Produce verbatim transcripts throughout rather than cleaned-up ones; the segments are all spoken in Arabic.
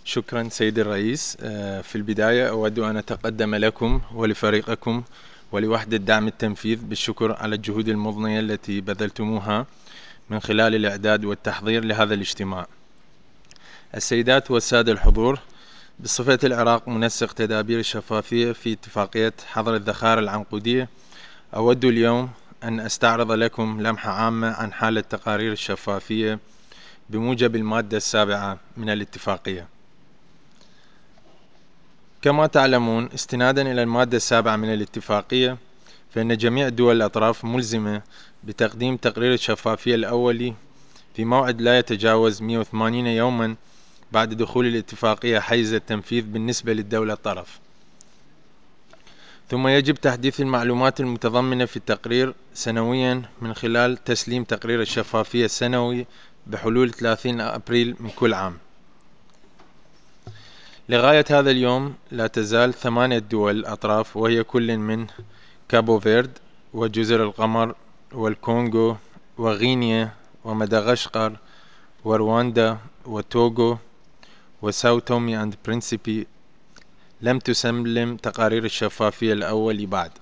شكرا سيدي الرئيس. في البداية أود أن أتقدم لكم ولفريقكم ولوحدة دعم التنفيذ بالشكر على الجهود المضنية التي بذلتموها من خلال الإعداد والتحضير لهذا الاجتماع. السيدات والسادة الحضور، بصفة العراق منسق تدابير الشفافية في اتفاقية حظر الذخائر العنقودية، أود اليوم أن أستعرض لكم لمحة عامة عن حالة تقارير الشفافية بموجب المادة السابعة من الاتفاقية. كما تعلمون، استنادا إلى المادة السابعة من الاتفاقية، فإن جميع دول الأطراف ملزمة بتقديم تقرير الشفافية الأولي في موعد لا يتجاوز مئة وثمانين يوما بعد دخول الاتفاقية حيز التنفيذ بالنسبة للدولة الطرف. ثم يجب تحديث المعلومات المتضمنة في التقرير سنويا من خلال تسليم تقرير الشفافية السنوي بحلول ثلاثين أبريل من كل عام. لغاية هذا اليوم لا تزال ثمانية دول الأطراف، وهي كل من كابو فيرد وجزر القمر والكونغو وغينيا ومدغشقر ورواندا وتوغو وساو تومي أند برينسيبي، لم تسلم تقارير الشفافية الأول بعد.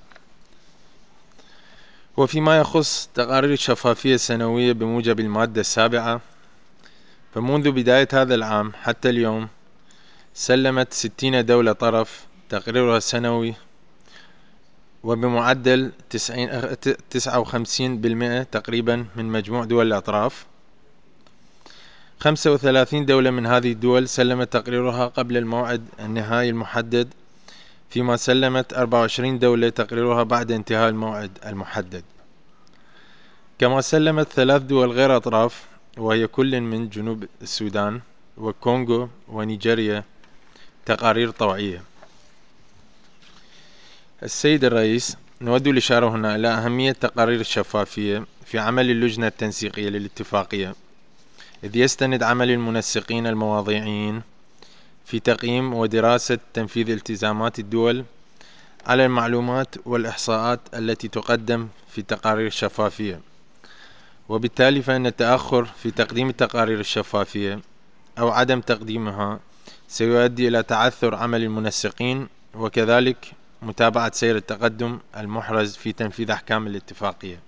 وفيما يخص تقارير الشفافية السنوية بموجب المادة السابعة، فمنذ بداية هذا العام حتى اليوم سلمت ستين دولة طرف تقريرها السنوي، وبمعدل تسعة وخمسين بالمئة تقريبا من مجموع دول الأطراف. خمسة وثلاثين دولة من هذه الدول سلمت تقريرها قبل الموعد النهائي المحدد، فيما سلمت أربعة وعشرين دولة تقريرها بعد انتهاء الموعد المحدد. كما سلمت ثلاث دول غير أطراف، وهي كل من جنوب السودان والكونغو ونيجيريا، تقارير طوعية. السيد الرئيس، نود الإشارة هنا إلى أهمية تقارير الشفافية في عمل اللجنة التنسيقية للاتفاقية، إذ يستند عمل المنسقين المواضيعيين في تقييم ودراسة تنفيذ التزامات الدول على المعلومات والإحصاءات التي تقدم في تقارير الشفافية. وبالتالي فإن التأخر في تقديم التقارير الشفافية أو عدم تقديمها سيؤدي إلى تعثر عمل المنسقين، وكذلك متابعة سير التقدم المحرز في تنفيذ أحكام الاتفاقية.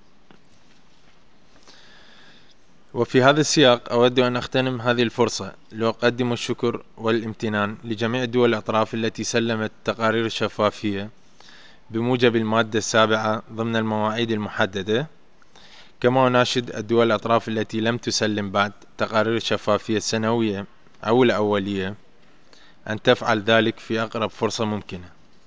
وفي هذا السياق أود أن أغتنم هذه الفرصة لأقدم الشكر والامتنان لجميع دول الأطراف التي سلمت تقارير الشفافية بموجب المادة السابعة ضمن المواعيد المحددة. كما أناشد الدول الأطراف التي لم تسلم بعد تقارير الشفافية السنوية أو الأولية أن تفعل ذلك في أقرب فرصة ممكنة.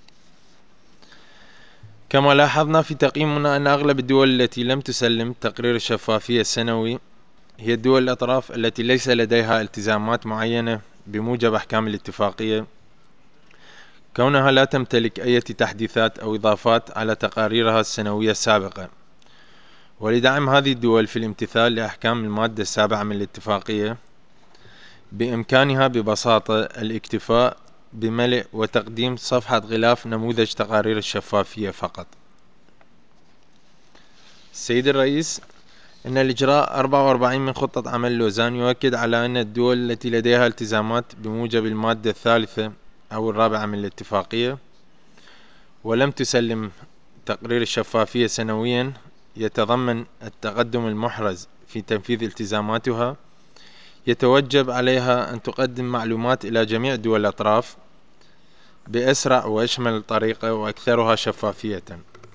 كما لاحظنا في تقييمنا أن أغلب الدول التي لم تسلم تقرير الشفافية السنوي هي الدول الأطراف التي ليس لديها التزامات معينة بموجب أحكام الاتفاقية، كونها لا تمتلك أي تحديثات أو إضافات على تقاريرها السنوية السابقة. ولدعم هذه الدول في الامتثال لأحكام المادة السابعة من الاتفاقية، بإمكانها ببساطة الاكتفاء بملء وتقديم صفحة غلاف نموذج تقارير الشفافية فقط. السيد الرئيس، إن الإجراء أربعة وأربعين من خطة عمل لوزان يؤكد على أن الدول التي لديها التزامات بموجب المادة الثالثة أو الرابعة من الاتفاقية ولم تسلم تقرير الشفافية سنويا يتضمن التقدم المحرز في تنفيذ التزاماتها، يتوجب عليها أن تقدم معلومات إلى جميع دول الأطراف بأسرع وأشمل طريقة وأكثرها شفافية.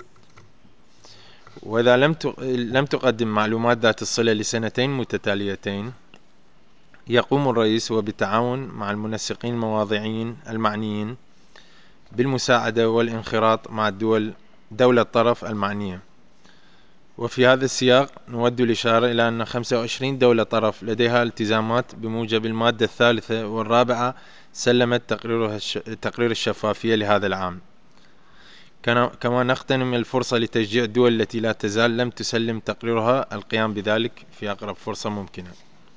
وإذا لم لم تقدم معلومات ذات الصلة لسنتين متتاليتين، يقوم الرئيس وبالتعاون مع المنسقين المواضيعيين المعنيين بالمساعدة والانخراط مع الدول دولة الطرف المعنية. وفي هذا السياق نود الإشارة إلى أن خمسة وعشرين دولة طرف لديها التزامات بموجب المادة الثالثة والرابعة سلمت تقريرها تقرير الشفافية لهذا العام. كما نغتنم الفرصة لتشجيع الدول التي لا تزال لم تسلم تقريرها القيام بذلك في أقرب فرصة ممكنة.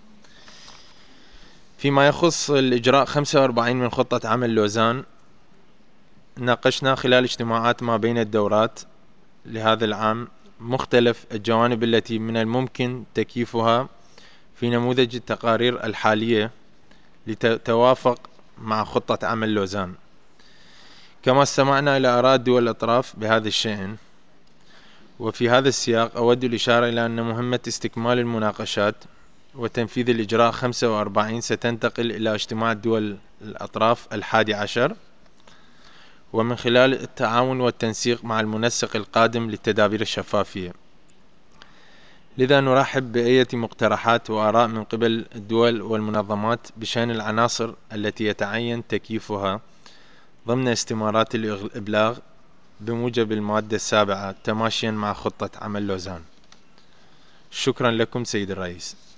فيما يخص الإجراء خمسة وأربعين من خطة عمل لوزان، ناقشنا خلال اجتماعات ما بين الدورات لهذا العام مختلف الجوانب التي من الممكن تكييفها في نموذج التقارير الحالية لتتوافق مع خطة عمل لوزان. كما استمعنا إلى آراء دول الأطراف بهذا الشأن، وفي هذا السياق أود الإشارة إلى أن مهمة استكمال المناقشات وتنفيذ الإجراء خمسة وأربعين ستنتقل إلى اجتماع دول الأطراف الحادي عشر، ومن خلال التعاون والتنسيق مع المنسق القادم للتدابير الشفافية. لذا نرحب بأية مقترحات وآراء من قبل الدول والمنظمات بشأن العناصر التي يتعين تكييفها ضمن استمارات الإبلاغ بموجب المادة السابعة تماشيا مع خطة عمل لوزان. شكرا لكم سيد الرئيس.